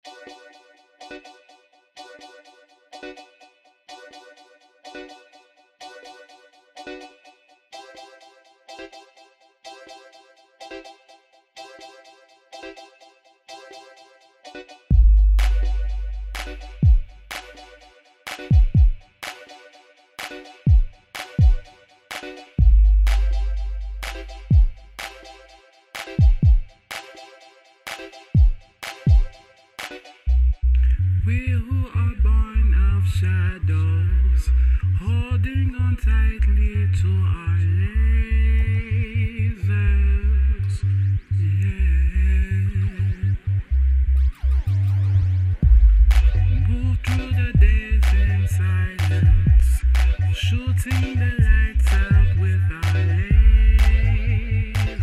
We who are born of shadows, holding on tightly to our lasers, yeah. Move through the days in silence, shooting the lights out with our lasers,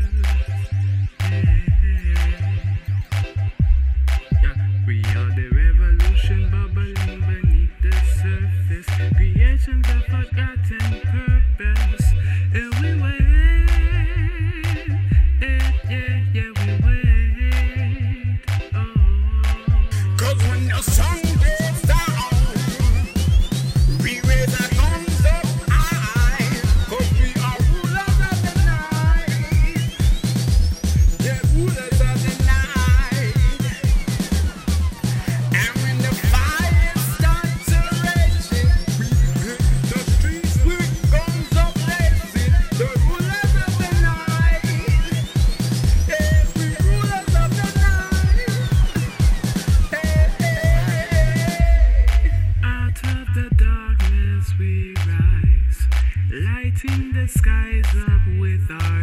yeah. We are the revolution bubbling beneath the surface, creations of forgotten purpose, and we wait, yeah, we wait, oh. 'Cause when the sun goes down, we raise our guns up high, 'cause we are rulers of the night, yeah, rulers of the night. And when the fires start to raging, we hit the streets with guns up blazing, the rulers of the night, yeah, we rulers of the night. Out of the darkness we rise, lighting the skies up with our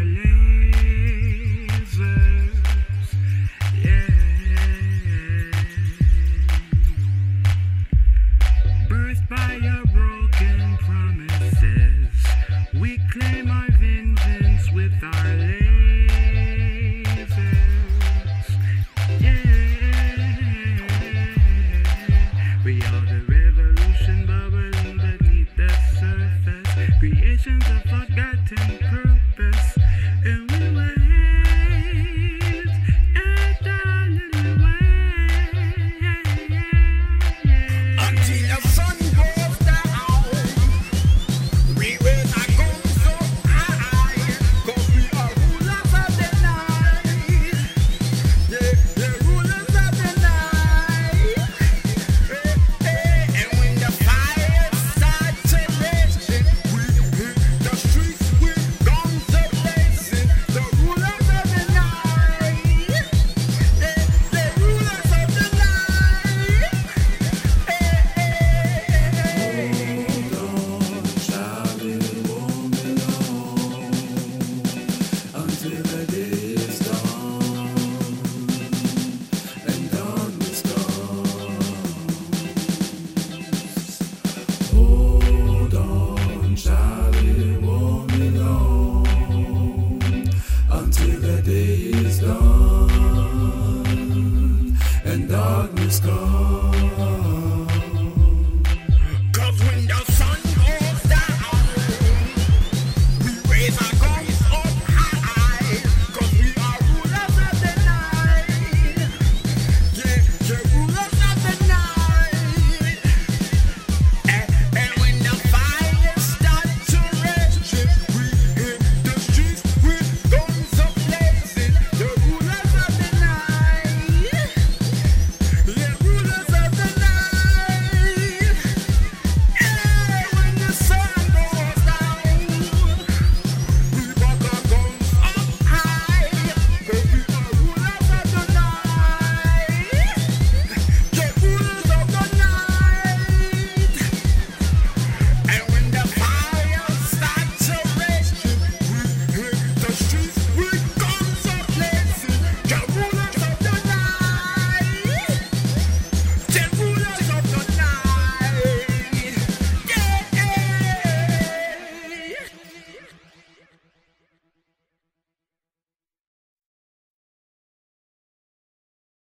lasers, yeah. Birthed by your broken promises, we claim our vengeance with our lasers, yeah. We are the revolution bubbling beneath the surface, creations of forgotten purpose, and we wait, and darling, we wait, Until the sun goes down, we raise our guns up high, 'cause we are rulers of the night, yeah, rulers of the night. And when the fires start to raging, we hit the streets with guns up blazing, the rulers of the night, yeah, rulers of the night. until the day is done and darkness comes. Hold on, Charlie, won't be long until the day is done and darkness comes.